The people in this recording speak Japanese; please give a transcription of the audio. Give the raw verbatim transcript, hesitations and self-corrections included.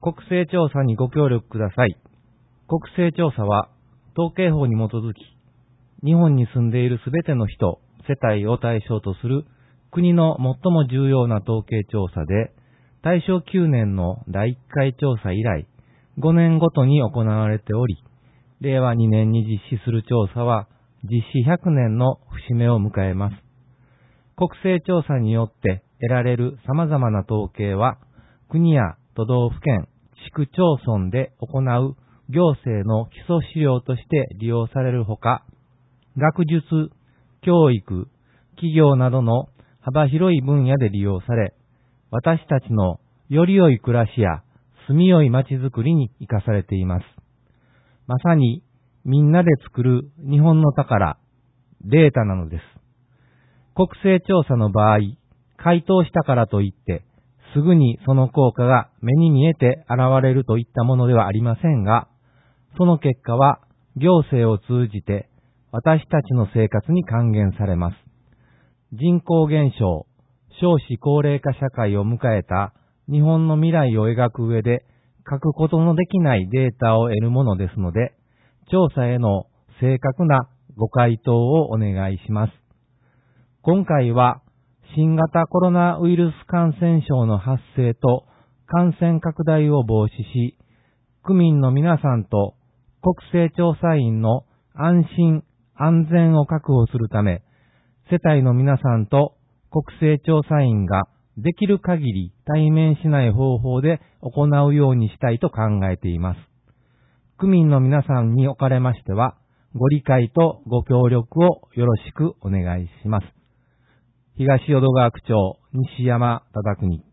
国勢調査にご協力ください。国勢調査は統計法に基づき、日本に住んでいるすべての人、世帯を対象とする国の最も重要な統計調査で、大正きゅうねんのだいいっかい調査以来、ごねんごとに行われており、れいわにねんに実施する調査は実施ひゃくねんの節目を迎えます。国勢調査によって得られる様々な統計は、国や都道府県、地区町村で行う行政の基礎資料として利用されるほか、学術、教育、企業などの幅広い分野で利用され、私たちのより良い暮らしや住みよい街づくりに生かされています。まさにみんなで作る日本の宝、データなのです。国勢調査の場合、回答したからといって、すぐにその効果が目に見えて現れるといったものではありませんが、その結果は行政を通じて私たちの生活に還元されます。人口減少、少子高齢化社会を迎えた日本の未来を描く上で書くことのできないデータを得るものですので、調査への正確なご回答をお願いします。今回は新型コロナウイルス感染症の発生と感染拡大を防止し、区民の皆さんと国勢調査員の安心安全を確保するため、世帯の皆さんと国勢調査員ができる限り対面しない方法で行うようにしたいと考えています。区民の皆さんにおかれましては、ご理解とご協力をよろしくお願いします。東淀川区長、西山忠国。